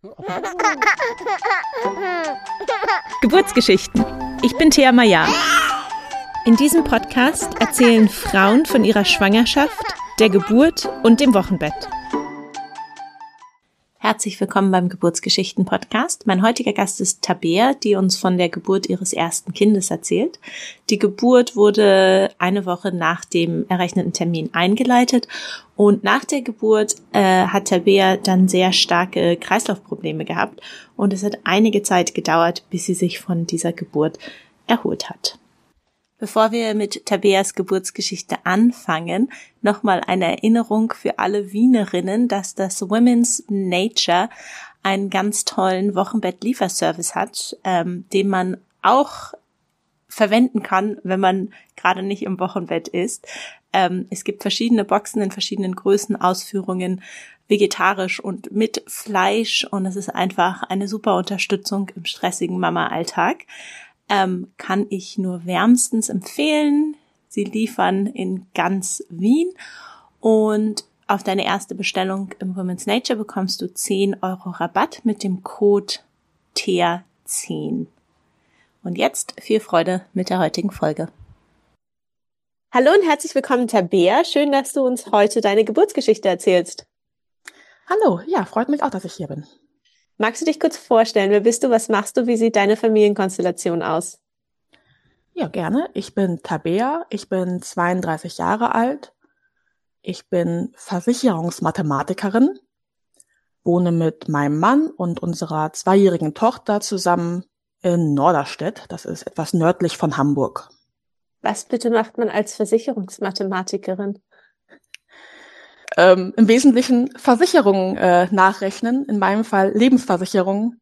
Geburtsgeschichten. Ich bin Thea Maya. In diesem Podcast erzählen Frauen von ihrer Schwangerschaft, der Geburt und dem Wochenbett. Herzlich willkommen beim Geburtsgeschichten-Podcast. Mein heutiger Gast ist Tabea, die uns von der Geburt ihres ersten Kindes erzählt. Die Geburt wurde eine Woche nach dem errechneten Termin eingeleitet und nach der Geburt hat Tabea dann sehr starke Kreislaufprobleme gehabt und es hat einige Zeit gedauert, bis sie sich von dieser Geburt erholt hat. Bevor wir mit Tabeas Geburtsgeschichte anfangen, nochmal eine Erinnerung für alle Wienerinnen, dass das Women's Nature einen ganz tollen Wochenbett-Lieferservice hat, den man auch verwenden kann, wenn man gerade nicht im Wochenbett ist. Es gibt verschiedene Boxen in verschiedenen Größen, Ausführungen, vegetarisch und mit Fleisch, und es ist einfach eine super Unterstützung im stressigen Mama-Alltag. Kann ich nur wärmstens empfehlen. Sie liefern in ganz Wien und auf deine erste Bestellung im Women's Nature bekommst du 10 € Rabatt mit dem Code TEA10. Und jetzt viel Freude mit der heutigen Folge. Hallo und herzlich willkommen, Tabea. Schön, dass du uns heute deine Geburtsgeschichte erzählst. Hallo, ja, freut mich auch, dass ich hier bin. Magst du dich kurz vorstellen? Wer bist du? Was machst du? Wie sieht deine Familienkonstellation aus? Ja, gerne. Ich bin Tabea. Ich bin 32 Jahre alt. Ich bin Versicherungsmathematikerin, wohne mit meinem Mann und unserer 2-jährigen Tochter zusammen in Norderstedt. Das ist etwas nördlich von Hamburg. Was bitte macht man als Versicherungsmathematikerin? Im Wesentlichen Versicherungen nachrechnen, in meinem Fall Lebensversicherungen.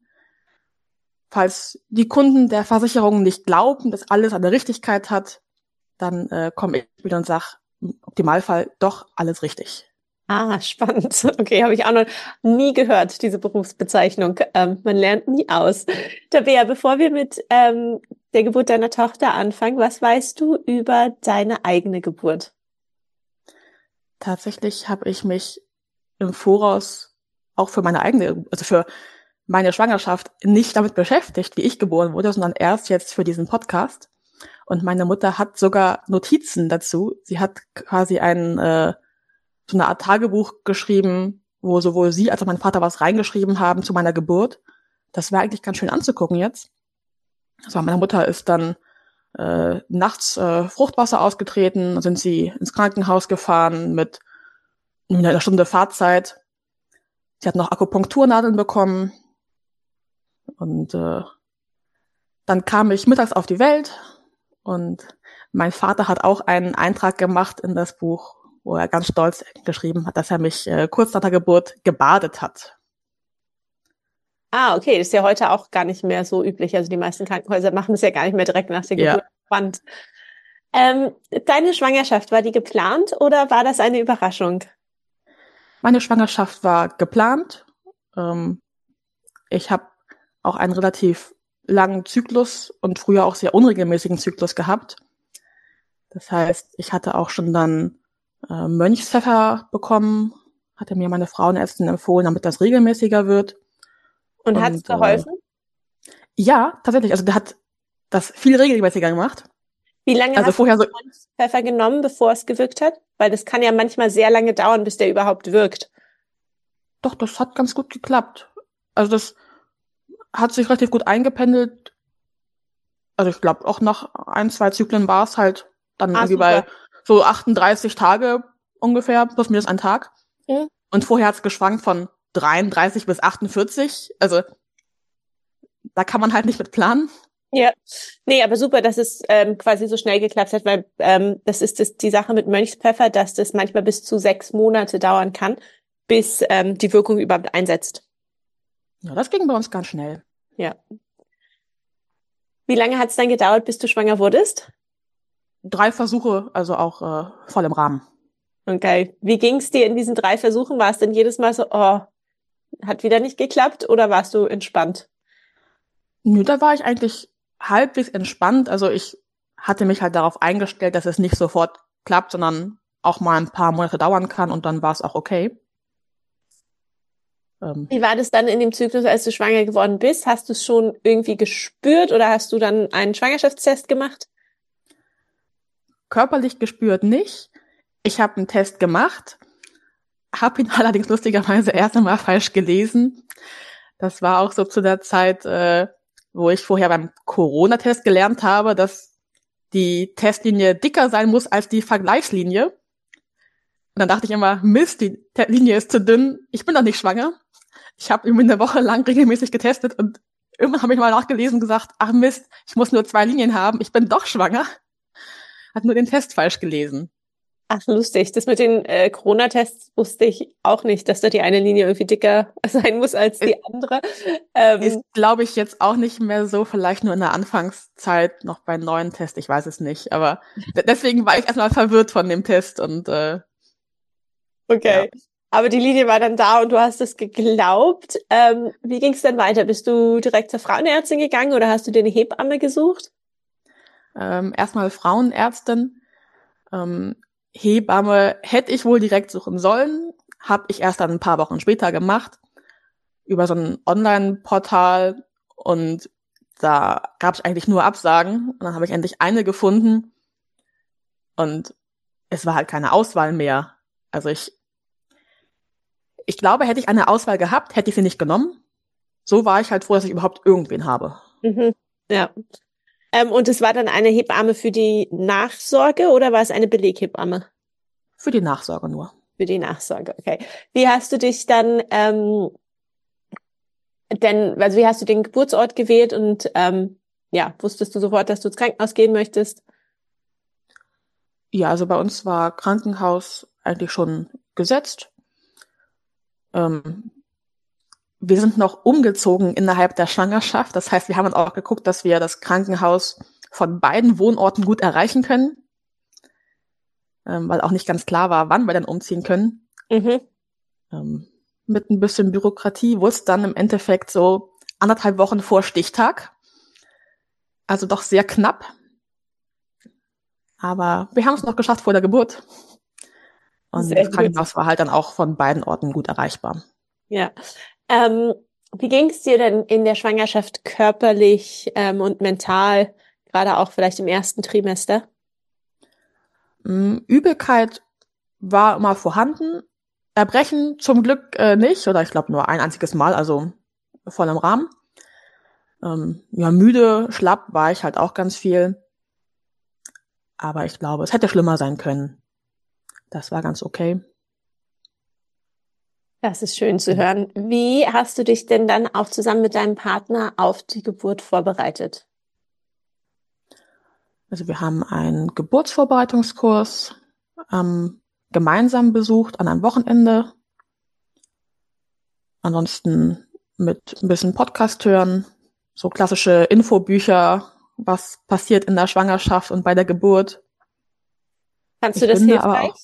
Falls die Kunden der Versicherungen nicht glauben, dass alles eine Richtigkeit hat, dann komme ich wieder und sage, im Optimalfall doch alles richtig. Ah, spannend. Okay, habe ich auch noch nie gehört, diese Berufsbezeichnung. Man lernt nie aus. Tabea, bevor wir mit der Geburt deiner Tochter anfangen, was weißt du über deine eigene Geburt? Tatsächlich habe ich mich im Voraus auch für meine eigene, also für meine Schwangerschaft nicht damit beschäftigt, wie ich geboren wurde, sondern erst jetzt für diesen Podcast. Und meine Mutter hat sogar Notizen dazu. Sie hat quasi so eine Art Tagebuch geschrieben, wo sowohl sie als auch mein Vater was reingeschrieben haben zu meiner Geburt. Das war eigentlich ganz schön anzugucken jetzt. Also meine Mutter ist dann nachts Fruchtwasser ausgetreten, dann sind sie ins Krankenhaus gefahren mit einer Stunde Fahrzeit. Sie hat noch Akupunkturnadeln bekommen und dann kam ich mittags auf die Welt und mein Vater hat auch einen Eintrag gemacht in das Buch, wo er ganz stolz geschrieben hat, dass er mich kurz nach der Geburt gebadet hat. Ah, okay, das ist ja heute auch gar nicht mehr so üblich. Also die meisten Krankenhäuser machen es ja gar nicht mehr direkt nach der Geburt. Spannend. Deine Schwangerschaft, war die geplant oder war das eine Überraschung? Meine Schwangerschaft war geplant. Ich habe auch einen relativ langen Zyklus und früher auch sehr unregelmäßigen Zyklus gehabt. Das heißt, ich hatte auch schon dann Mönchspfeffer bekommen, hatte mir meine Frauenärztin empfohlen, damit das regelmäßiger wird. Und hat es geholfen? Ja, tatsächlich. Also der hat das viel regelmäßiger gemacht. Wie lange hast du Mönchspfeffer genommen, bevor es gewirkt hat? Weil das kann ja manchmal sehr lange dauern, bis der überhaupt wirkt. Doch, das hat ganz gut geklappt. Also das hat sich relativ gut eingependelt. Also ich glaube, auch nach 1-2 Zyklen war es halt dann irgendwie super. Bei so 38 Tage ungefähr, plus minus ein Tag. Mhm. Und vorher hat es geschwankt von 33 bis 48. Also da kann man halt nicht mit planen. Ja, nee, aber super, dass es quasi so schnell geklappt hat, weil das ist die Sache mit Mönchspfeffer, dass das manchmal bis zu 6 Monate dauern kann, bis die Wirkung überhaupt einsetzt. Ja, das ging bei uns ganz schnell. Ja. Wie lange hat es dann gedauert, bis du schwanger wurdest? 3 Versuche, also auch voll im Rahmen. Okay. Wie ging es dir in diesen 3 Versuchen? War es denn jedes Mal so, oh, hat wieder nicht geklappt, oder warst du entspannt? Nö, da war ich eigentlich halbwegs entspannt. Also ich hatte mich halt darauf eingestellt, dass es nicht sofort klappt, sondern auch mal ein paar Monate dauern kann und dann war es auch okay. Wie war das dann in dem Zyklus, als du schwanger geworden bist? Hast du es schon irgendwie gespürt oder hast du dann einen Schwangerschaftstest gemacht? Körperlich gespürt nicht. Ich habe einen Test gemacht, habe ihn allerdings lustigerweise erst einmal falsch gelesen. Das war auch so zu der Zeit, wo ich vorher beim Corona-Test gelernt habe, dass die Testlinie dicker sein muss als die Vergleichslinie. Und dann dachte ich immer, Mist, die Linie ist zu dünn, ich bin doch nicht schwanger. Ich habe irgendwie eine Woche lang regelmäßig getestet und irgendwann habe ich mal nachgelesen und gesagt, ach Mist, ich muss nur 2 Linien haben, ich bin doch schwanger. Hat nur den Test falsch gelesen. Ach, lustig. Das mit den Corona-Tests wusste ich auch nicht, dass da die eine Linie irgendwie dicker sein muss als die andere. Ist, glaube ich, jetzt auch nicht mehr so, vielleicht nur in der Anfangszeit noch bei neuen Tests, ich weiß es nicht. Aber deswegen war ich erstmal verwirrt von dem Test und okay. Ja. Aber die Linie war dann da und du hast es geglaubt. Wie ging es dann weiter? Bist du direkt zur Frauenärztin gegangen oder hast du dir eine Hebamme gesucht? Erstmal Frauenärztin. Hebamme hätte ich wohl direkt suchen sollen, habe ich erst dann ein paar Wochen später gemacht, über so ein Online-Portal, und da gab es eigentlich nur Absagen und dann habe ich endlich eine gefunden und es war halt keine Auswahl mehr. Also ich glaube, hätte ich eine Auswahl gehabt, hätte ich sie nicht genommen. So war ich halt froh, dass ich überhaupt irgendwen habe. Mhm. Ja. Und es war dann eine Hebamme für die Nachsorge oder war es eine Beleghebamme? Für die Nachsorge nur. Für die Nachsorge, okay. Wie hast du dich dann wie hast du den Geburtsort gewählt und wusstest du sofort, dass du ins Krankenhaus gehen möchtest? Ja, also bei uns war Krankenhaus eigentlich schon gesetzt. Wir sind noch umgezogen innerhalb der Schwangerschaft. Das heißt, wir haben auch geguckt, dass wir das Krankenhaus von beiden Wohnorten gut erreichen können, weil auch nicht ganz klar war, wann wir dann umziehen können. Mhm. Mit ein bisschen Bürokratie wurde es dann im Endeffekt so 1,5 Wochen vor Stichtag. Also doch sehr knapp. Aber wir haben es noch geschafft vor der Geburt. Und Sehr das Krankenhaus war halt dann auch von beiden Orten gut erreichbar. Ja. Wie ging es dir denn in der Schwangerschaft körperlich und mental, gerade auch vielleicht im ersten Trimester? Übelkeit war immer vorhanden. Erbrechen zum Glück nicht, oder ich glaube nur ein einziges Mal, also voll im Rahmen. Müde, schlapp war ich halt auch ganz viel. Aber ich glaube, es hätte schlimmer sein können. Das war ganz okay. Das ist schön zu hören. Wie hast du dich denn dann auch zusammen mit deinem Partner auf die Geburt vorbereitet? Also wir haben einen Geburtsvorbereitungskurs gemeinsam besucht an einem Wochenende. Ansonsten mit ein bisschen Podcast hören, so klassische Infobücher, was passiert in der Schwangerschaft und bei der Geburt. Fandst du das hilfreich? Aber auch,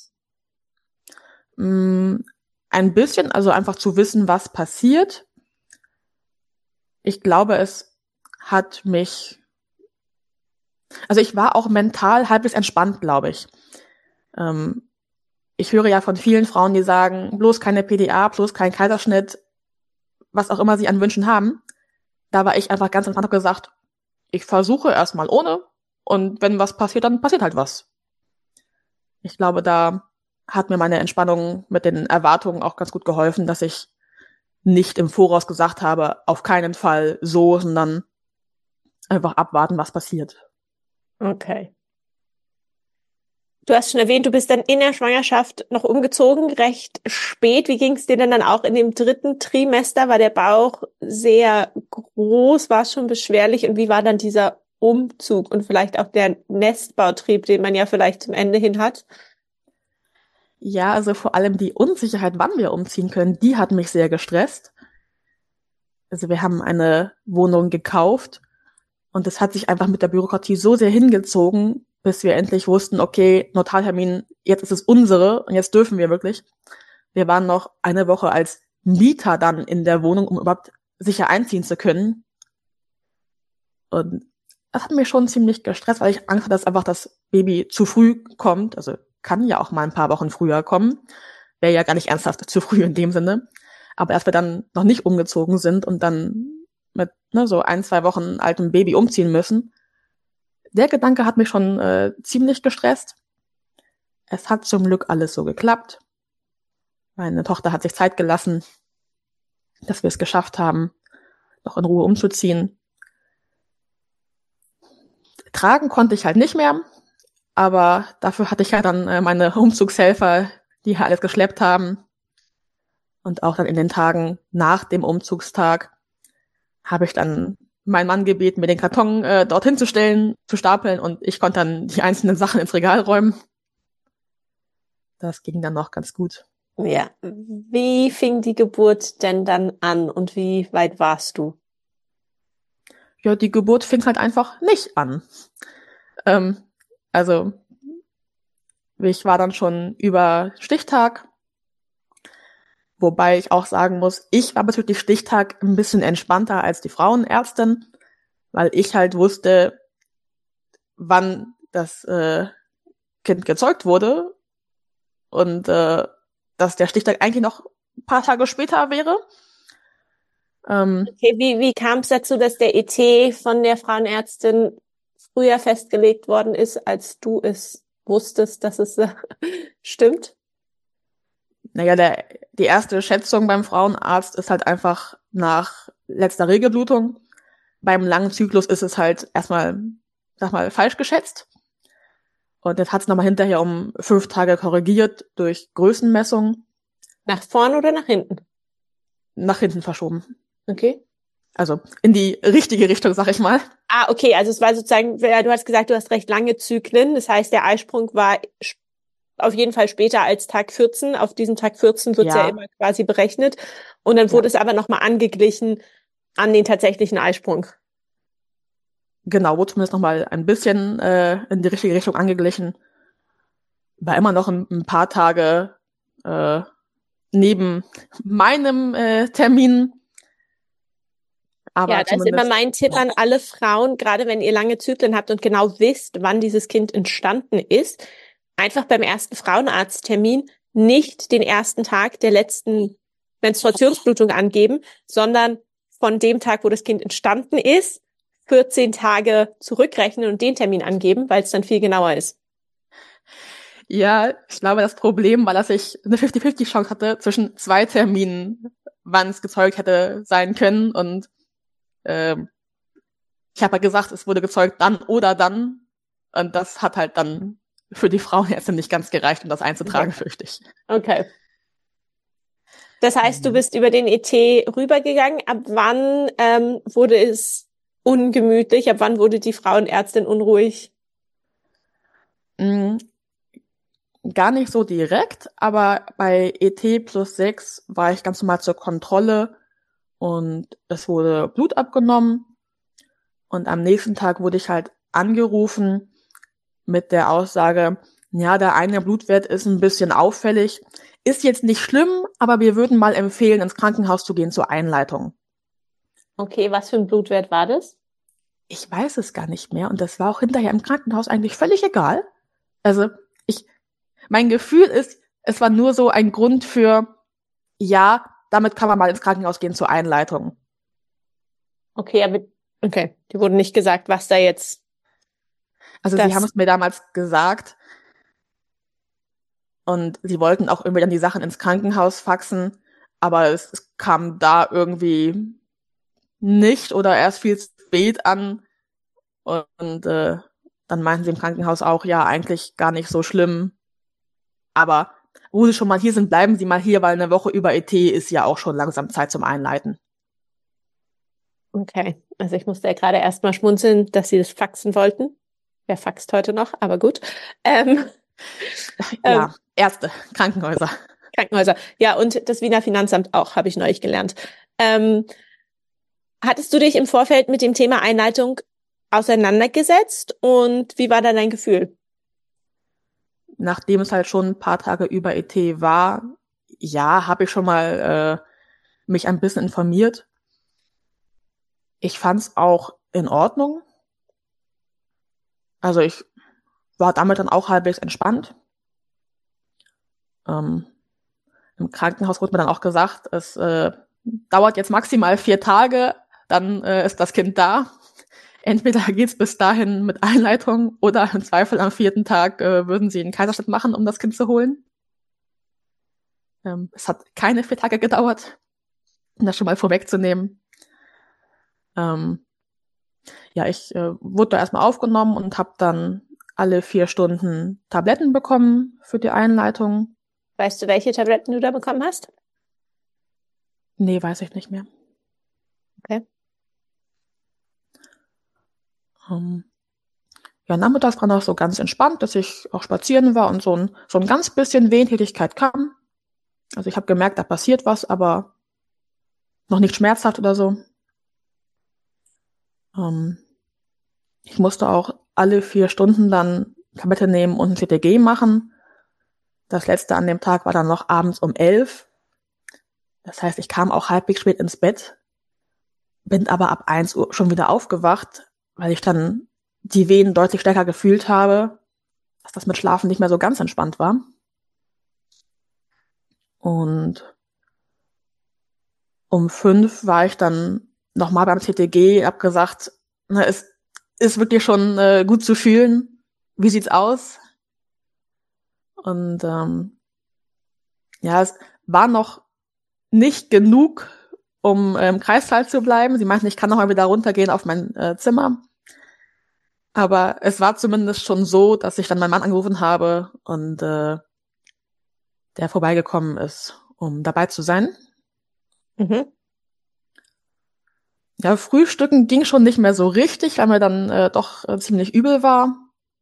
ein bisschen, also einfach zu wissen, was passiert. Ich glaube, es hat mich, also ich war auch mental halbwegs entspannt, glaube ich. Ich höre ja von vielen Frauen, die sagen, bloß keine PDA, bloß kein Kaiserschnitt, was auch immer sie an Wünschen haben. Da war ich einfach ganz entspannt und gesagt, ich versuche erstmal ohne und wenn was passiert, dann passiert halt was. Ich glaube, da hat mir meine Entspannung mit den Erwartungen auch ganz gut geholfen, dass ich nicht im Voraus gesagt habe, auf keinen Fall so, sondern einfach abwarten, was passiert. Okay. Du hast schon erwähnt, du bist dann in der Schwangerschaft noch umgezogen, recht spät. Wie ging es dir denn dann auch in dem 3. Trimester? War der Bauch sehr groß? War es schon beschwerlich? Und wie war dann dieser Umzug und vielleicht auch der Nestbautrieb, den man ja vielleicht zum Ende hin hat? Ja, also vor allem die Unsicherheit, wann wir umziehen können, die hat mich sehr gestresst. Also wir haben eine Wohnung gekauft und es hat sich einfach mit der Bürokratie so sehr hingezogen, bis wir endlich wussten, okay, Notartermin, jetzt ist es unsere und jetzt dürfen wir wirklich. Wir waren noch eine Woche als Mieter dann in der Wohnung, um überhaupt sicher einziehen zu können. Und das hat mich schon ziemlich gestresst, weil ich Angst hatte, dass einfach das Baby zu früh kommt. Also kann ja auch mal ein paar Wochen früher kommen. Wäre ja gar nicht ernsthaft zu früh in dem Sinne. Aber als wir dann noch nicht umgezogen sind und dann mit so 1, 2 Wochen altem Baby umziehen müssen, der Gedanke hat mich schon ziemlich gestresst. Es hat zum Glück alles so geklappt. Meine Tochter hat sich Zeit gelassen, dass wir es geschafft haben, noch in Ruhe umzuziehen. Tragen konnte ich halt nicht mehr, aber dafür hatte ich ja dann meine Umzugshelfer, die alles geschleppt haben. Und auch dann in den Tagen nach dem Umzugstag habe ich dann meinen Mann gebeten, mir den Karton dorthin zu stellen, zu stapeln, und ich konnte dann die einzelnen Sachen ins Regal räumen. Das ging dann noch ganz gut. Ja. Wie fing die Geburt denn dann an und wie weit warst du? Ja, die Geburt fing halt einfach nicht an. Also ich war dann schon über Stichtag, wobei ich auch sagen muss, ich war bezüglich Stichtag ein bisschen entspannter als die Frauenärztin, weil ich halt wusste, wann das Kind gezeugt wurde und dass der Stichtag eigentlich noch ein paar Tage später wäre. Okay, wie kam es dazu, dass der ET von der Frauenärztin früher festgelegt worden ist, als du es wusstest, dass es stimmt? Naja, die erste Schätzung beim Frauenarzt ist halt einfach nach letzter Regelblutung. Beim langen Zyklus ist es halt erstmal, sag mal, falsch geschätzt. Und jetzt hat es nochmal hinterher um 5 Tage korrigiert durch Größenmessung. Nach vorne oder nach hinten? Nach hinten verschoben. Okay. Also in die richtige Richtung, sag ich mal. Ah, okay, also es war sozusagen, du hast gesagt, du hast recht lange Zyklen. Das heißt, der Eisprung war auf jeden Fall später als Tag 14. Auf diesen Tag 14 wird es ja immer quasi berechnet. Und dann wurde es aber nochmal angeglichen an den tatsächlichen Eisprung. Genau, wurde zumindest nochmal ein bisschen in die richtige Richtung angeglichen. War immer noch ein paar Tage neben meinem Termin. Aber ja, das ist immer mein Tipp an alle Frauen, gerade wenn ihr lange Zyklen habt und genau wisst, wann dieses Kind entstanden ist, einfach beim ersten Frauenarzttermin nicht den ersten Tag der letzten Menstruationsblutung angeben, sondern von dem Tag, wo das Kind entstanden ist, 14 Tage zurückrechnen und den Termin angeben, weil es dann viel genauer ist. Ja, ich glaube, das Problem war, dass ich eine 50-50 Chance hatte zwischen 2 Terminen, wann es gezeugt hätte sein können. Und ich habe ja gesagt, es wurde gezeugt dann oder dann. Und das hat halt dann für die Frauenärztin nicht ganz gereicht, um das einzutragen, fürchte ich. Okay. Das heißt, du bist über den ET rübergegangen. Ab wann wurde es ungemütlich? Ab wann wurde die Frauenärztin unruhig? Gar nicht so direkt, aber bei ET+6 war ich ganz normal zur Kontrolle und es wurde Blut abgenommen. Und am nächsten Tag wurde ich halt angerufen mit der Aussage, ja, der eine Blutwert ist ein bisschen auffällig. Ist jetzt nicht schlimm, aber wir würden mal empfehlen, ins Krankenhaus zu gehen zur Einleitung. Okay, was für ein Blutwert war das? Ich weiß es gar nicht mehr und das war auch hinterher im Krankenhaus eigentlich völlig egal. Also mein Gefühl ist, es war nur so ein Grund für, ja, damit kann man mal ins Krankenhaus gehen zur Einleitung. Okay, aber die wurde nicht gesagt, was da jetzt. Also sie haben es mir damals gesagt und sie wollten auch irgendwie dann die Sachen ins Krankenhaus faxen, aber es kam da irgendwie nicht oder erst viel zu spät an und dann meinten sie im Krankenhaus auch, ja, eigentlich gar nicht so schlimm, aber wo sie schon mal hier sind, bleiben sie mal hier, weil eine Woche über ET ist ja auch schon langsam Zeit zum Einleiten. Okay, also ich musste ja gerade erst mal schmunzeln, dass sie das faxen wollten. Wer faxt heute noch, aber gut. Ja, Ärzte, Krankenhäuser. Ja, und das Wiener Finanzamt auch, habe ich neulich gelernt. Hattest du dich im Vorfeld mit dem Thema Einleitung auseinandergesetzt und wie war da dein Gefühl? Nachdem es halt schon ein paar Tage über ET war, ja, habe ich schon mal mich ein bisschen informiert. Ich fand's auch in Ordnung. Also ich war damit dann auch halbwegs entspannt. Im Krankenhaus wurde mir dann auch gesagt, es dauert jetzt maximal 4 Tage, dann ist das Kind da. Entweder geht's bis dahin mit Einleitung oder im Zweifel am 4. Tag würden sie einen Kaiserschnitt machen, um das Kind zu holen. Es hat keine 4 Tage gedauert, um das schon mal vorwegzunehmen. Ich wurde da erstmal aufgenommen und habe dann alle 4 Stunden Tabletten bekommen für die Einleitung. Weißt du, welche Tabletten du da bekommen hast? Nee, weiß ich nicht mehr. Okay. Nachmittags war noch so ganz entspannt, dass ich auch spazieren war und so ein ganz bisschen Wehentätigkeit kam. Also ich habe gemerkt, da passiert was, aber noch nicht schmerzhaft oder so. Ich musste auch alle 4 Stunden dann Tablette nehmen und ein CTG machen. Das letzte an dem Tag war dann noch abends um 11. Das heißt, ich kam auch halbwegs spät ins Bett, bin aber ab 1 Uhr schon wieder aufgewacht, weil ich dann die Wehen deutlich stärker gefühlt habe, dass das mit Schlafen nicht mehr so ganz entspannt war. Und um 5 war ich dann nochmal beim CTG, hab gesagt, es ist wirklich schon gut zu fühlen. Wie sieht's aus? Und es war noch nicht genug, um im Kreissaal zu bleiben. Sie meinten, ich kann noch mal wieder runtergehen auf mein Zimmer. Aber es war zumindest schon so, dass ich dann meinen Mann angerufen habe und der vorbeigekommen ist, um dabei zu sein. Mhm. Ja, Frühstücken ging schon nicht mehr so richtig, weil mir dann doch ziemlich übel war.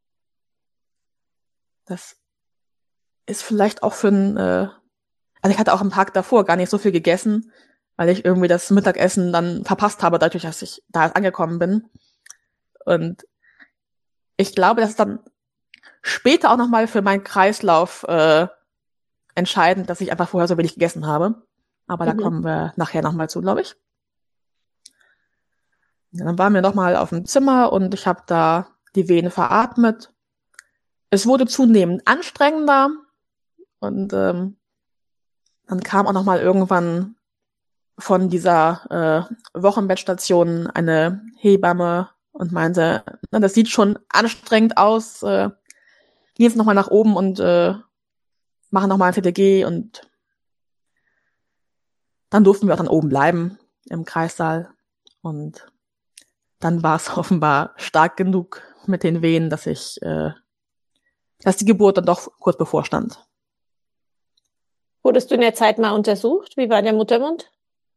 Das ist vielleicht auch für also ich hatte auch am Tag davor gar nicht so viel gegessen, weil ich irgendwie das Mittagessen dann verpasst habe, dadurch, dass ich da erst angekommen bin. Und ich glaube, das ist dann später auch nochmal für meinen Kreislauf entscheidend, dass ich einfach vorher so wenig gegessen habe. Aber da kommen wir nachher nochmal zu, glaube ich. Ja, dann waren wir nochmal auf dem Zimmer und ich habe da die Venen veratmet. Es wurde zunehmend anstrengender und dann kam auch nochmal irgendwann von dieser Wochenbettstation eine Hebamme und meinte, das sieht schon anstrengend aus, gehen jetzt nochmal nach oben und machen nochmal ein CTG und dann durften wir auch dann oben bleiben im Kreissaal und dann war es offenbar stark genug mit den Wehen, dass die Geburt dann doch kurz bevorstand. Wurdest du in der Zeit mal untersucht? Wie war der Muttermund?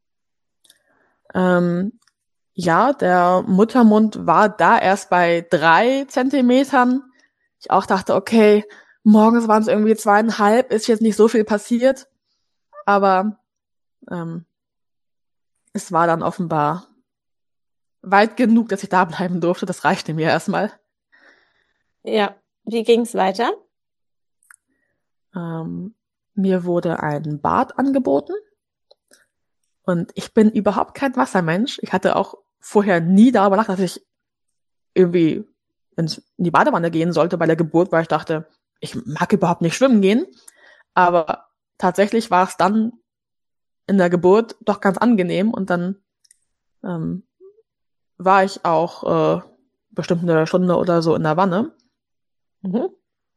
Der Muttermund war da erst bei 3 Zentimetern. Ich auch dachte, okay, morgens waren es irgendwie 2,5, ist jetzt nicht so viel passiert. Aber es war dann offenbar weit genug, dass ich da bleiben durfte. Das reichte mir erstmal. Ja, wie ging's weiter? Mir wurde ein Bad angeboten. Und ich bin überhaupt kein Wassermensch. Ich hatte auch vorher nie darüber nachgedacht, dass ich irgendwie in die Badewanne gehen sollte bei der Geburt, weil ich dachte, ich mag überhaupt nicht schwimmen gehen. Aber tatsächlich war es dann in der Geburt doch ganz angenehm und dann war ich auch bestimmt eine Stunde oder so in der Wanne. Mhm.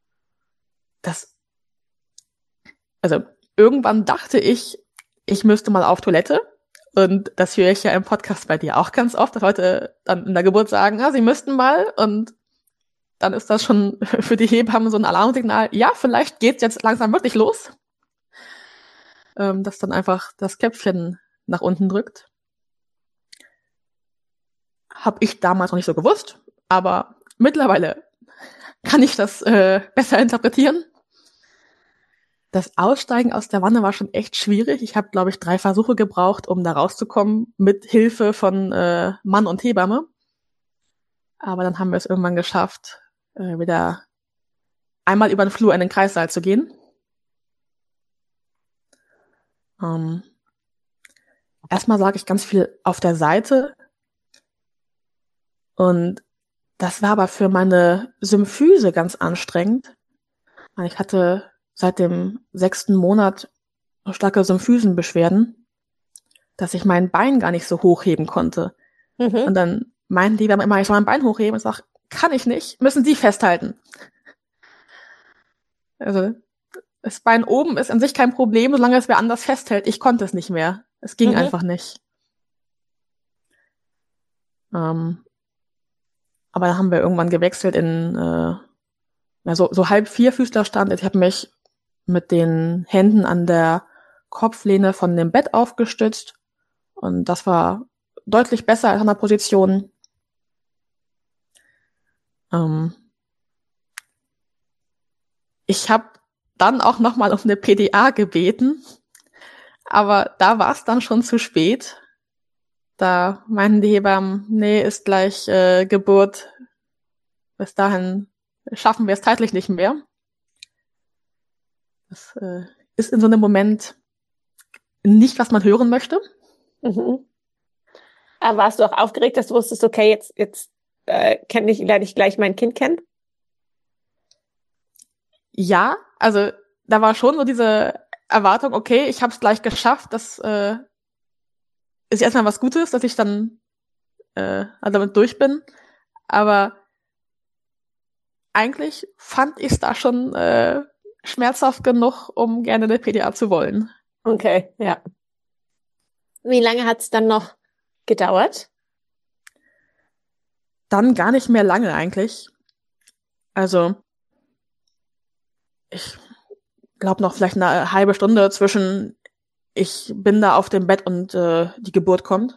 Also irgendwann dachte ich müsste mal auf Toilette. Und das höre ich ja im Podcast bei dir auch ganz oft, dass Leute dann in der Geburt sagen, sie müssten mal. Und dann ist das schon für die Hebammen so ein Alarmsignal. Ja, vielleicht geht's jetzt langsam wirklich los. Dass dann einfach das Köpfchen nach unten drückt. Hab ich damals noch nicht so gewusst. Aber mittlerweile kann ich das besser interpretieren. Das Aussteigen aus der Wanne war schon echt schwierig. Ich habe, glaube ich, 3 Versuche gebraucht, um da rauszukommen, mit Hilfe von Mann und Hebamme. Aber dann haben wir es irgendwann geschafft, wieder einmal über den Flur in den Kreissaal zu gehen. Erstmal lag ich ganz viel auf der Seite. Und das war aber für meine Symphyse ganz anstrengend. Ich hatte seit dem 6. Monat starke Symphysenbeschwerden, dass ich mein Bein gar nicht so hochheben konnte. Und dann meinten die immer, ich soll mein Bein hochheben. Ich sag, kann ich nicht, müssen Sie festhalten. Also das Bein oben ist an sich kein Problem, solange es wer anders festhält. Ich konnte es nicht mehr. Es ging einfach nicht. Aber dann haben wir irgendwann gewechselt in so halb Vierfüßlerstand. Ich habe mich mit den Händen an der Kopflehne von dem Bett aufgestützt. Und das war deutlich besser als an der Position. Ich habe dann auch nochmal um eine PDA gebeten, aber da war es dann schon zu spät. Da meinten die Hebammen, nee, ist gleich Geburt. Bis dahin schaffen wir es zeitlich nicht mehr. Das ist in so einem Moment nicht, was man hören möchte. Aber warst du auch aufgeregt, dass du wusstest, okay, jetzt lerne ich gleich mein Kind kennen? Ja, also da war schon so diese Erwartung, okay, ich habe es gleich geschafft, das ist erstmal was Gutes, dass ich dann damit durch bin. Aber eigentlich fand ich es da schon schmerzhaft genug, um gerne eine PDA zu wollen. Okay, ja. Wie lange hat es dann noch gedauert? Dann gar nicht mehr lange eigentlich. Also ich glaube noch vielleicht eine halbe Stunde zwischen ich bin da auf dem Bett und die Geburt kommt.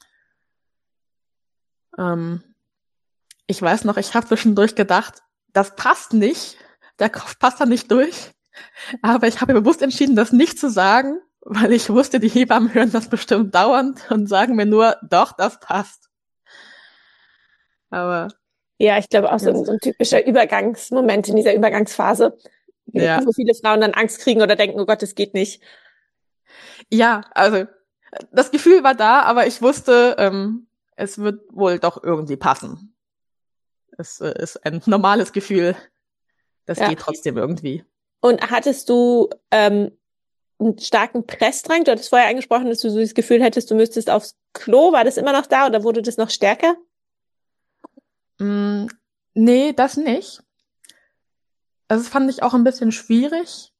Ich weiß noch, ich habe zwischendurch gedacht, das passt nicht. Der Kopf passt da nicht durch. Aber ich habe mir bewusst entschieden, das nicht zu sagen, weil ich wusste, die Hebammen hören das bestimmt dauernd und sagen mir nur, doch, das passt. Aber ja, ich glaube auch so ein typischer Übergangsmoment in dieser Übergangsphase, wo viele Frauen dann Angst kriegen oder denken, oh Gott, das geht nicht. Ja, also das Gefühl war da, aber ich wusste, es wird wohl doch irgendwie passen. Es ist ein normales Gefühl. Das geht trotzdem irgendwie. Und hattest du einen starken Pressdrang? Du hattest vorher angesprochen, dass du so das Gefühl hättest, du müsstest aufs Klo. War das immer noch da oder wurde das noch stärker? Nee, das nicht. Also das fand ich auch ein bisschen schwierig.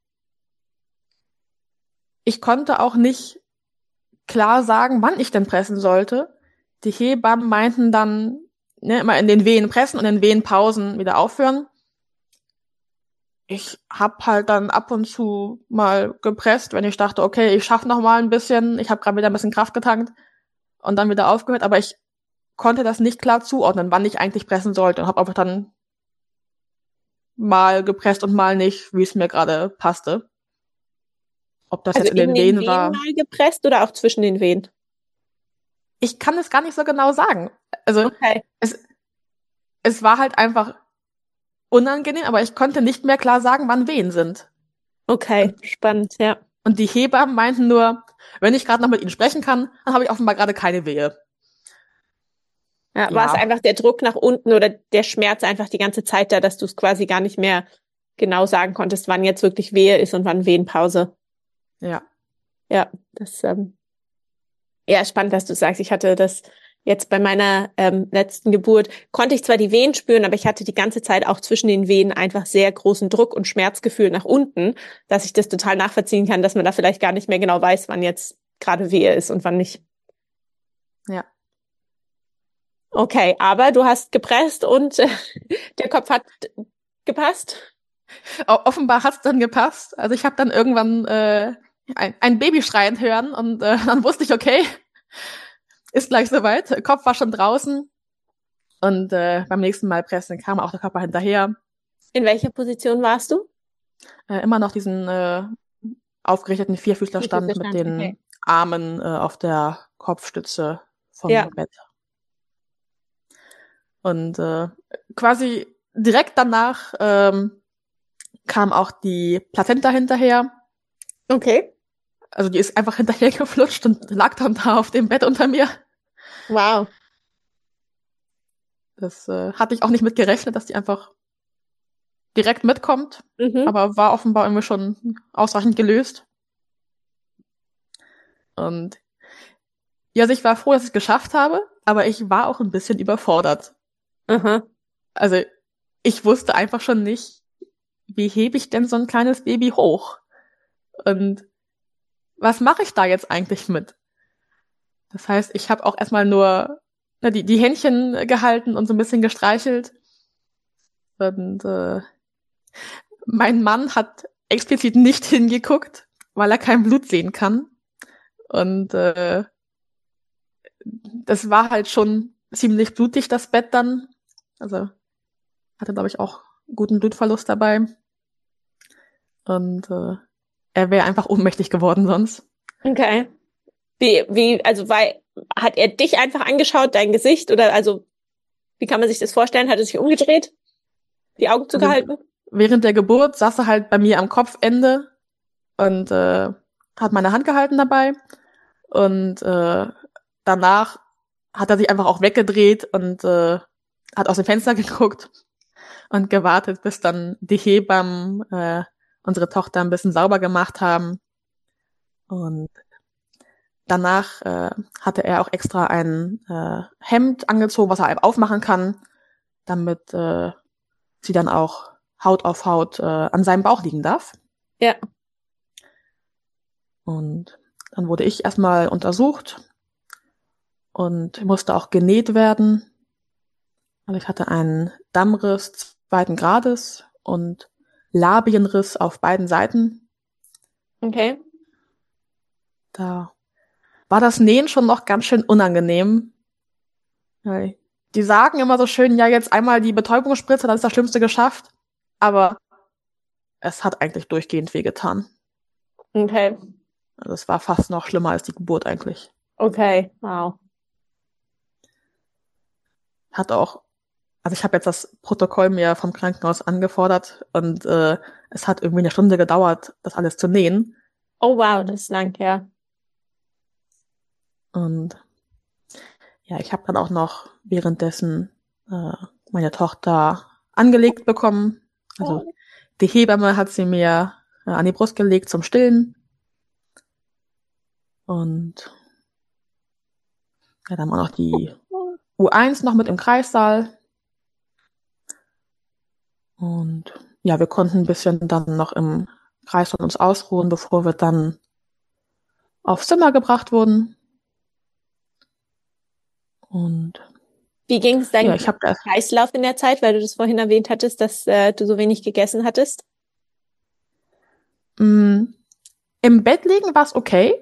Ich konnte auch nicht klar sagen, wann ich denn pressen sollte. Die Hebammen meinten dann, immer in den Wehen pressen und in den Wehenpausen wieder aufhören. Ich hab halt dann ab und zu mal gepresst, wenn ich dachte, okay, ich schaff noch mal ein bisschen, ich habe gerade wieder ein bisschen Kraft getankt und dann wieder aufgehört, aber ich konnte das nicht klar zuordnen, wann ich eigentlich pressen sollte und habe einfach dann mal gepresst und mal nicht, wie es mir gerade passte. Ob das also jetzt in den Wehen war. Mal gepresst oder auch zwischen den Wehen? Ich kann es gar nicht so genau sagen. Also es war halt einfach unangenehm, aber ich konnte nicht mehr klar sagen, wann Wehen sind. Okay, spannend, ja. Und die Hebammen meinten nur, wenn ich gerade noch mit ihnen sprechen kann, dann habe ich offenbar gerade keine Wehe. Ja, war es einfach der Druck nach unten oder der Schmerz einfach die ganze Zeit da, dass du es quasi gar nicht mehr genau sagen konntest, wann jetzt wirklich Wehe ist und wann Wehenpause? Ja. Ja, das spannend, dass du sagst. Ich hatte das jetzt bei meiner letzten Geburt, konnte ich zwar die Wehen spüren, aber ich hatte die ganze Zeit auch zwischen den Wehen einfach sehr großen Druck und Schmerzgefühl nach unten, dass ich das total nachvollziehen kann, dass man da vielleicht gar nicht mehr genau weiß, wann jetzt gerade Wehe ist und wann nicht. Ja. Okay, aber du hast gepresst und der Kopf hat gepasst? Offenbar hat's dann gepasst. Also ich habe dann irgendwann ein Baby schreien hören und dann wusste ich, okay, ist gleich soweit. Der Kopf war schon draußen und beim nächsten Mal pressen kam auch der Körper hinterher. In welcher Position warst du? Immer noch diesen aufgerichteten Vierfüßlerstand mit den Armen auf der Kopfstütze vom Bett. Und quasi direkt danach kam auch die Plazenta hinterher. Okay. Also die ist einfach hinterher geflutscht und lag dann da auf dem Bett unter mir. Wow. Das hatte ich auch nicht mit gerechnet, dass die einfach direkt mitkommt. Aber war offenbar irgendwie schon ausreichend gelöst. Und ja, also ich war froh, dass ich es geschafft habe, aber ich war auch ein bisschen überfordert. Aha. Also ich wusste einfach schon nicht, wie hebe ich denn so ein kleines Baby hoch? Und was mache ich da jetzt eigentlich mit? Das heißt, ich habe auch erstmal nur die Händchen gehalten und so ein bisschen gestreichelt. Und mein Mann hat explizit nicht hingeguckt, weil er kein Blut sehen kann. Und das war halt schon ziemlich blutig, das Bett dann. Also hatte, glaube ich, auch guten Blutverlust dabei. Und er wäre einfach ohnmächtig geworden sonst. Okay. Hat er dich einfach angeschaut, dein Gesicht, oder also, wie kann man sich das vorstellen? Hat er sich umgedreht, die Augen Also zugehalten? während der Geburt saß er halt bei mir am Kopfende und hat meine Hand gehalten dabei. Und danach hat er sich einfach auch weggedreht und hat aus dem Fenster geguckt und gewartet, bis dann die Hebammen unsere Tochter ein bisschen sauber gemacht haben. Und danach hatte er auch extra ein Hemd angezogen, was er aufmachen kann, damit sie dann auch Haut auf Haut an seinem Bauch liegen darf. Ja. Und dann wurde ich erstmal untersucht und musste auch genäht werden. Also ich hatte einen Dammriss 2. Grades und Labienriss auf beiden Seiten. Okay. Da war das Nähen schon noch ganz schön unangenehm. Die sagen immer so schön, ja, jetzt einmal die Betäubungsspritze, dann ist das Schlimmste geschafft. Aber es hat eigentlich durchgehend wehgetan. Okay. Also es war fast noch schlimmer als die Geburt eigentlich. Okay. Wow. Hat auch, also ich habe jetzt das Protokoll mir vom Krankenhaus angefordert und es hat irgendwie 1 Stunde gedauert, das alles zu nähen. Oh wow, das ist lang, ja. Und ja, ich habe dann auch noch währenddessen meine Tochter angelegt bekommen. Also die Hebamme hat sie mir an die Brust gelegt zum Stillen. Und ja, dann war noch die U1 noch mit im Kreissaal. Und ja, wir konnten ein bisschen dann noch im Kreissaal uns ausruhen, bevor wir dann aufs Zimmer gebracht wurden. Und Wie ging es ja, deinem ich habe das Kreislauf in der Zeit, weil du das vorhin erwähnt hattest, dass du so wenig gegessen hattest? im Bett liegen war es okay.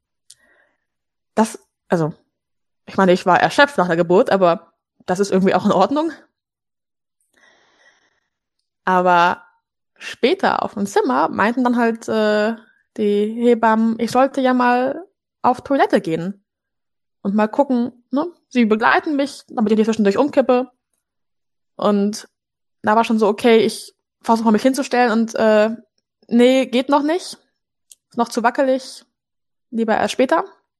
Also, ich meine, ich war erschöpft nach der Geburt, aber das ist irgendwie auch in Ordnung. Aber später auf dem Zimmer meinten dann halt die Hebammen, ich sollte ja mal auf Toilette gehen und mal gucken, ne? Sie begleiten mich, damit ich nicht zwischendurch umkippe. Und da war schon so, okay, ich versuche mal mich hinzustellen und nee, geht noch nicht. Ist noch zu wackelig. Lieber erst später.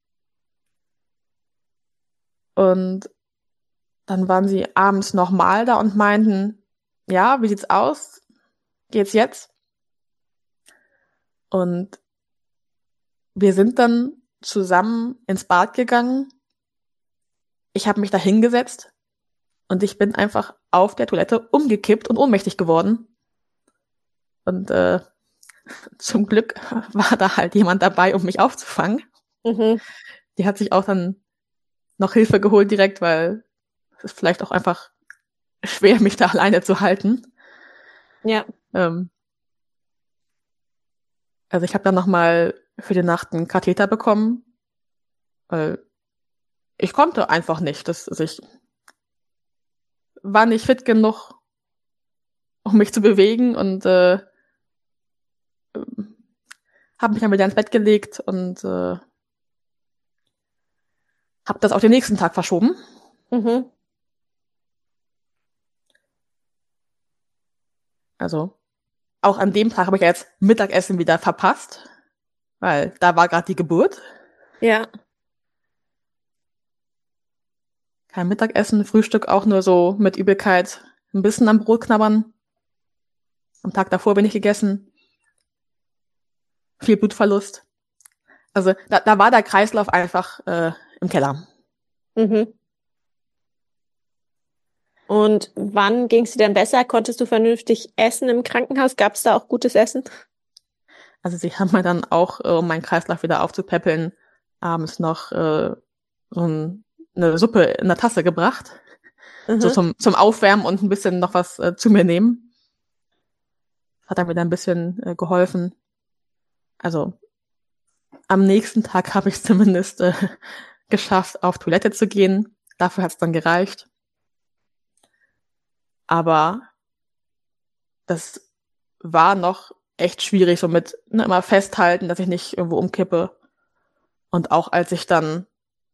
Und dann waren sie abends nochmal da und meinten, ja, wie sieht's aus? Geht's jetzt? Und wir sind dann zusammen ins Bad gegangen. Ich habe mich da hingesetzt und ich bin einfach auf der Toilette umgekippt und ohnmächtig geworden. Und zum Glück war da halt jemand dabei, um mich aufzufangen. Mhm. Die hat sich auch dann noch Hilfe geholt direkt, weil es ist vielleicht auch einfach schwer, mich da alleine zu halten. Ja. Also ich habe dann nochmal für die Nacht einen Katheter bekommen, weil ich konnte einfach nicht. Also ich war nicht fit genug, um mich zu bewegen und habe mich dann wieder ins Bett gelegt und habe das auf den nächsten Tag verschoben. Mhm. Also auch an dem Tag habe ich ja jetzt Mittagessen wieder verpasst, weil da war gerade die Geburt. Ja. Kein Mittagessen, Frühstück auch nur so mit Übelkeit, ein bisschen am Brot knabbern. Am Tag davor bin ich gegessen. Viel Blutverlust. Also da war der Kreislauf einfach im Keller. Mhm. Und wann ging es dir dann besser? Konntest du vernünftig essen im Krankenhaus? Gab es da auch gutes Essen? Also sie haben mir dann auch, um meinen Kreislauf wieder aufzupäppeln, abends noch eine Suppe in der Tasse gebracht. So Mhm. zum Aufwärmen und ein bisschen noch was zu mir nehmen. Das hat dann wieder ein bisschen geholfen. Also am nächsten Tag habe ich zumindest geschafft, auf Toilette zu gehen. Dafür hat es dann gereicht. Aber das war noch echt schwierig, so mit immer festhalten, dass ich nicht irgendwo umkippe. Und auch als ich dann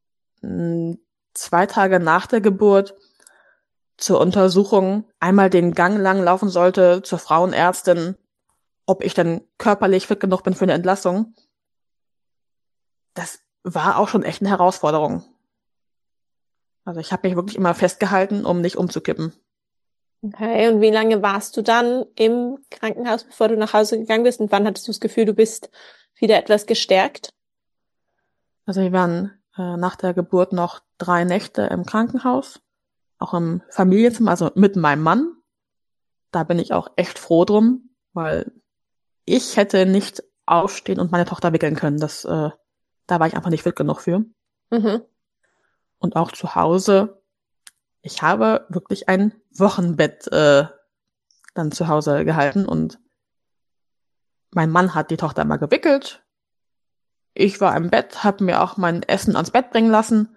2 Tage nach der Geburt zur Untersuchung einmal den Gang lang laufen sollte zur Frauenärztin, ob ich denn körperlich fit genug bin für eine Entlassung, das war auch schon echt eine Herausforderung. Also ich habe mich wirklich immer festgehalten, um nicht umzukippen. Okay, und wie lange warst du dann im Krankenhaus, bevor du nach Hause gegangen bist? Und wann hattest du das Gefühl, du bist wieder etwas gestärkt? Also wir waren nach der Geburt noch 3 Nächte im Krankenhaus, auch im Familienzimmer, also mit meinem Mann. Da bin ich auch echt froh drum, weil ich hätte nicht aufstehen und meine Tochter wickeln können. Da war ich einfach nicht fit genug für. Mhm. Und auch zu Hause, ich habe wirklich ein Wochenbett dann zu Hause gehalten und mein Mann hat die Tochter immer gewickelt. Ich war im Bett, habe mir auch mein Essen ans Bett bringen lassen.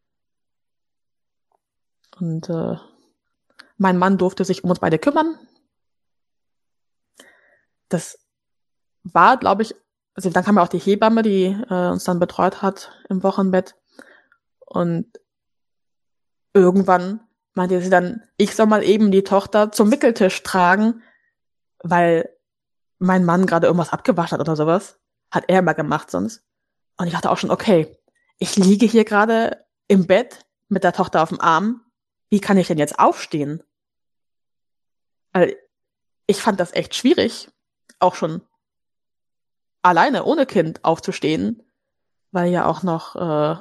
Und mein Mann durfte sich um uns beide kümmern. Das war, glaube ich, also dann kam ja auch die Hebamme, die uns dann betreut hat im Wochenbett. Und irgendwann meinte sie dann, ich soll mal eben die Tochter zum Wickeltisch tragen, weil mein Mann gerade irgendwas abgewaschen hat oder sowas. Hat er immer gemacht sonst. Und ich dachte auch schon, okay, ich liege hier gerade im Bett mit der Tochter auf dem Arm. Wie kann ich denn jetzt aufstehen? Weil ich fand das echt schwierig, auch schon alleine ohne Kind aufzustehen, weil ja auch noch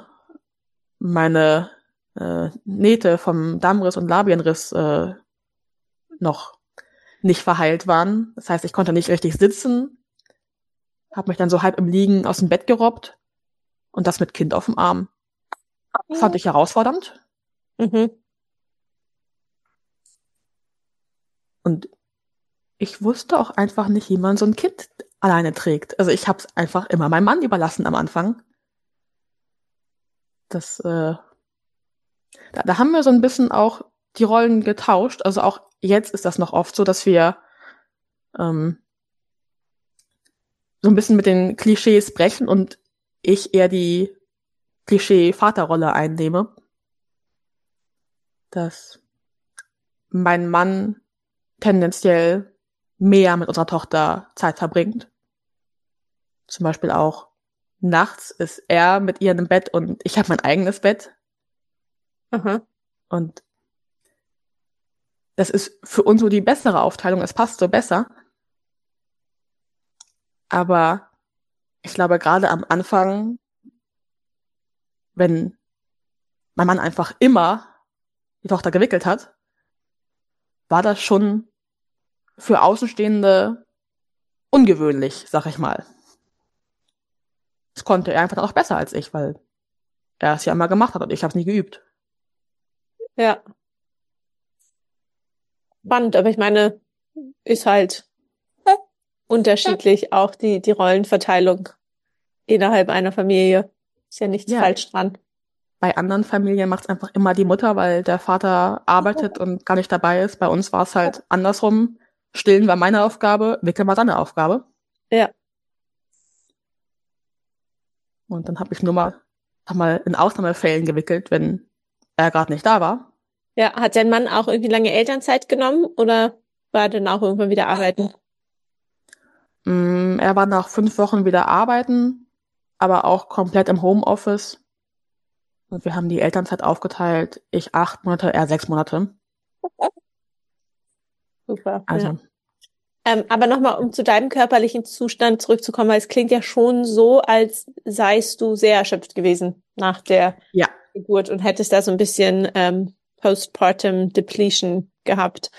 meine Nähte vom Darmriss und Labienriss noch nicht verheilt waren. Das heißt, ich konnte nicht richtig sitzen, habe mich dann so halb im Liegen aus dem Bett gerobbt und das mit Kind auf dem Arm. Fand ich herausfordernd. Mhm. Und ich wusste auch einfach nicht, wie man so ein Kind alleine trägt. Also ich habe es einfach immer meinem Mann überlassen am Anfang. Da haben wir so ein bisschen auch die Rollen getauscht. Also auch jetzt ist das noch oft so, dass wir ähm, so ein bisschen mit den Klischees brechen und ich eher die Klischee-Vaterrolle einnehme. Dass mein Mann tendenziell mehr mit unserer Tochter Zeit verbringt. Zum Beispiel auch nachts ist er mit ihr im Bett und ich habe mein eigenes Bett. Aha. Und das ist für uns so die bessere Aufteilung. Es passt so besser. Aber ich glaube, gerade am Anfang, wenn mein Mann einfach immer die Tochter gewickelt hat, war das schon für Außenstehende ungewöhnlich, sag ich mal. Das konnte er einfach dann auch besser als ich, weil er es ja immer gemacht hat und ich habe es nie geübt. Ja, spannend, aber ich meine, ist halt unterschiedlich auch die Rollenverteilung innerhalb einer Familie. Ist ja nichts Ja, falsch dran. bei anderen Familien macht es einfach immer die Mutter, weil der Vater arbeitet und gar nicht dabei ist. Bei uns war es halt andersrum. Stillen war meine Aufgabe, wickeln war seine Aufgabe. Ja. Und dann habe ich nur mal in Ausnahmefällen gewickelt, wenn er gerade nicht da war. Ja, hat dein Mann auch irgendwie lange Elternzeit genommen oder war er dann auch irgendwann wieder arbeiten? Er war nach 5 Wochen wieder arbeiten, aber auch komplett im Homeoffice. Und wir haben die Elternzeit aufgeteilt. Ich 8 Monate, er 6 Monate. Super, ja. Also Aber nochmal, um zu deinem körperlichen Zustand zurückzukommen, weil es klingt ja schon so, als seist du sehr erschöpft gewesen nach der Geburt und hättest da so ein bisschen Postpartum Depletion gehabt.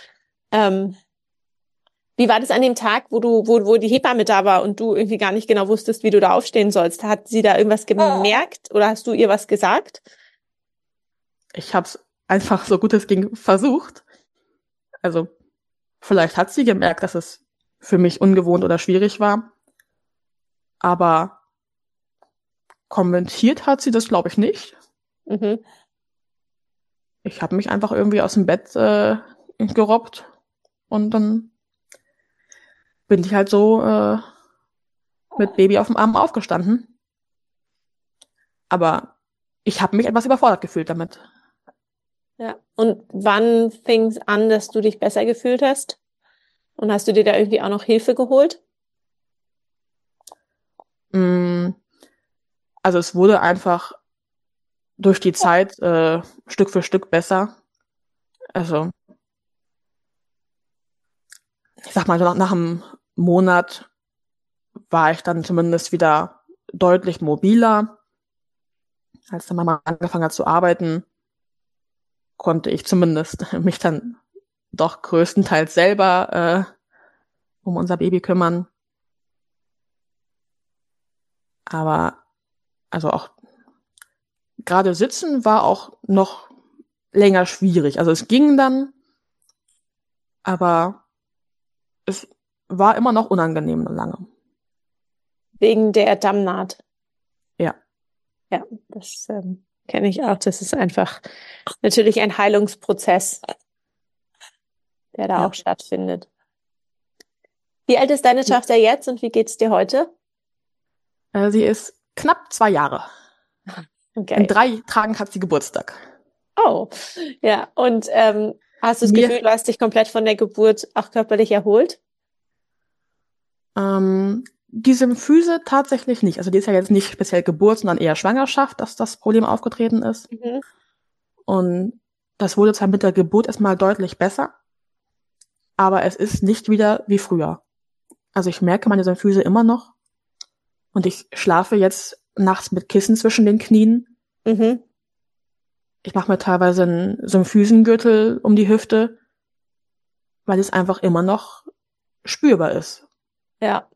Wie war das an dem Tag, wo die Hebamme da war und du irgendwie gar nicht genau wusstest, wie du da aufstehen sollst? Hat sie da irgendwas gemerkt oder hast du ihr was gesagt? Ich habe es einfach so gut es ging versucht. Also vielleicht hat sie gemerkt, dass es für mich ungewohnt oder schwierig war. Aber kommentiert hat sie das, glaube ich, nicht. Mhm. Ich habe mich einfach irgendwie aus dem Bett gerobbt und dann bin ich halt so mit Baby auf dem Arm aufgestanden. Aber ich habe mich etwas überfordert gefühlt damit. Ja. Und wann fing es an, dass du dich besser gefühlt hast? Und hast du dir da irgendwie auch noch Hilfe geholt? Also es wurde einfach durch die Zeit Stück für Stück besser. Also ich sag mal, nach einem Monat war ich dann zumindest wieder deutlich mobiler. Als dann Mama angefangen hat zu arbeiten, konnte ich zumindest mich dann doch größtenteils selber um unser Baby kümmern. Aber also auch gerade sitzen war auch noch länger schwierig. Also es ging dann, aber es war immer noch unangenehm lange. Wegen der Dammnaht. Ja. Ja, das kenne ich auch. Das ist einfach natürlich ein Heilungsprozess, der da auch stattfindet. Wie alt ist deine Tochter jetzt und wie geht's dir heute? Sie ist knapp 2 Jahre. Okay. In 3 Tagen hat sie Geburtstag. Oh, ja. Und hast du das Gefühl, du hast dich komplett von der Geburt auch körperlich erholt? Die Symphyse tatsächlich nicht. Also die ist ja jetzt nicht speziell Geburt, sondern eher Schwangerschaft, dass das Problem aufgetreten ist. Mhm. Und das wurde zwar mit der Geburt erstmal deutlich besser, aber es ist nicht wieder wie früher. Also ich merke meine Symphyse immer noch und ich schlafe jetzt nachts mit Kissen zwischen den Knien. Mhm. Ich mache mir teilweise einen Symphysengürtel um die Hüfte, weil es einfach immer noch spürbar ist. Ja.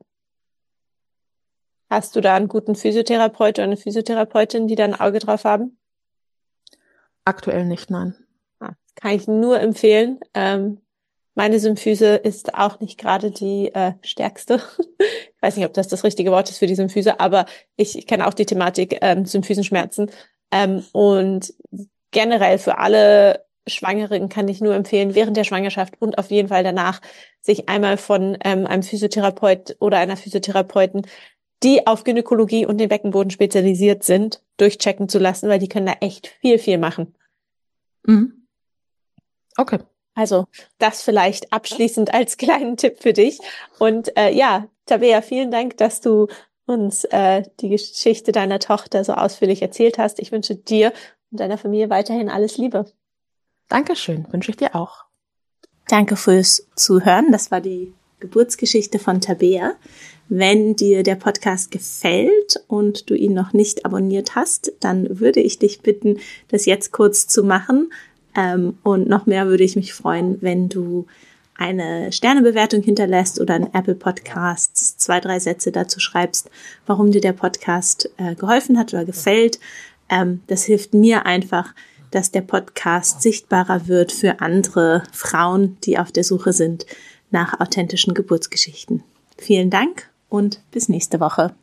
Hast du da einen guten Physiotherapeut oder eine Physiotherapeutin, die da ein Auge drauf haben? Aktuell nicht, nein. Das kann ich nur empfehlen. Meine Symphyse ist auch nicht gerade die stärkste. Ich weiß nicht, ob das richtige Wort ist für die Symphyse, aber ich kenne auch die Thematik Symphysenschmerzen. Und generell für alle Schwangeren kann ich nur empfehlen, während der Schwangerschaft und auf jeden Fall danach sich einmal von einem Physiotherapeut oder einer Physiotherapeutin, die auf Gynäkologie und den Beckenboden spezialisiert sind, durchchecken zu lassen, weil die können da echt viel, viel machen. Mhm. Okay. Also das vielleicht abschließend als kleinen Tipp für dich. Und ja, Tabea, vielen Dank, dass du uns die Geschichte deiner Tochter so ausführlich erzählt hast. Ich wünsche dir und deiner Familie weiterhin alles Liebe. Dankeschön, wünsche ich dir auch. Danke fürs Zuhören. Das war die Geburtsgeschichte von Tabea. Wenn dir der Podcast gefällt und du ihn noch nicht abonniert hast, dann würde ich dich bitten, das jetzt kurz zu machen. Und noch mehr würde ich mich freuen, wenn du eine Sternebewertung hinterlässt oder in Apple Podcasts 2, 3 Sätze dazu schreibst, warum dir der Podcast geholfen hat oder gefällt. Das hilft mir einfach, dass der Podcast sichtbarer wird für andere Frauen, die auf der Suche sind nach authentischen Geburtsgeschichten. Vielen Dank und bis nächste Woche.